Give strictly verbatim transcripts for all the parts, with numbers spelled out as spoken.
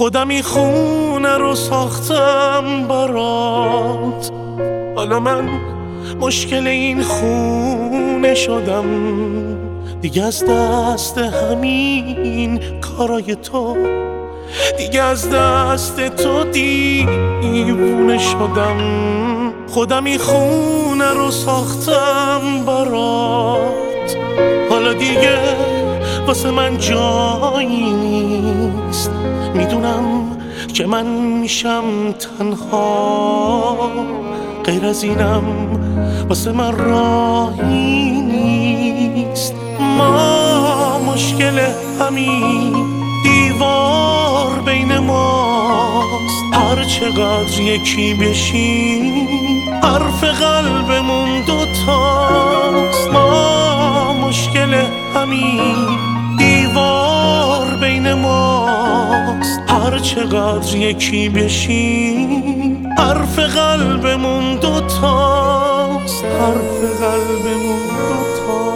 خودم این خونه رو ساختم برات، حالا من مشکل این خونه شدم. دیگه از دست همین کارای تو، دیگه از دست تو دیوونه شدم. خودم این خونه رو ساختم برات، حالا دیگه واسه من جایی نیست. میدونم که من میشم تنها، غیر از اینم واسه من راهی نیست. ما مشکل همین دیوار بین ماست، هر چقدر یکی بشیم حرف قلبمون دوتاست. ما مشکل همین دیوار بین ماست، هر چقدر یکی بشیم حرف قلبمون دوتاست، حرف قلبمون دوتاست.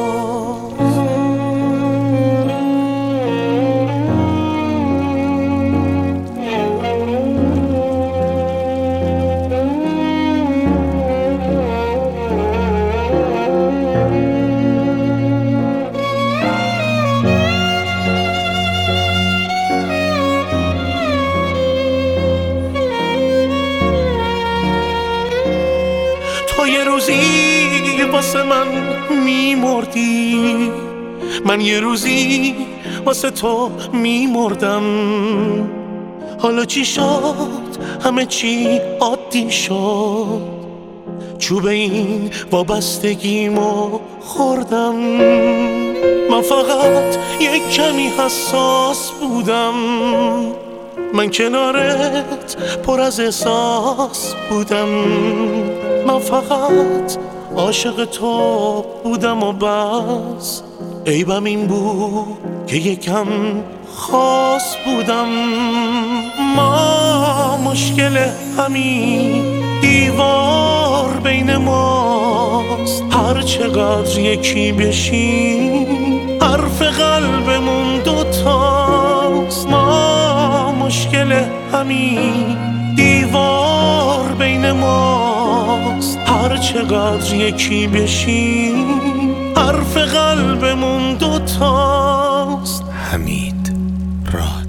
تو یه روزی واسه من میمردی، من یه روزی واسه تو میمردم. حالا چی شد؟ همه چی عادی شد، چوب این وابستگیمو خوردم. من فقط یک کمی حساس بودم، من کنارت پر از احساس بودم. من فقط عاشق تو بودم و بس، عیبم این بود که یکم خاص بودم. ما مشکل همین دیوار بین ماست، هر چقدر یکی بشیم حرف قلبمون دوتاست. ما مشکل همین دیوار بین ماست، هر چقدر یکی بشیم حرف قلبمون دوتاست. حمید راد.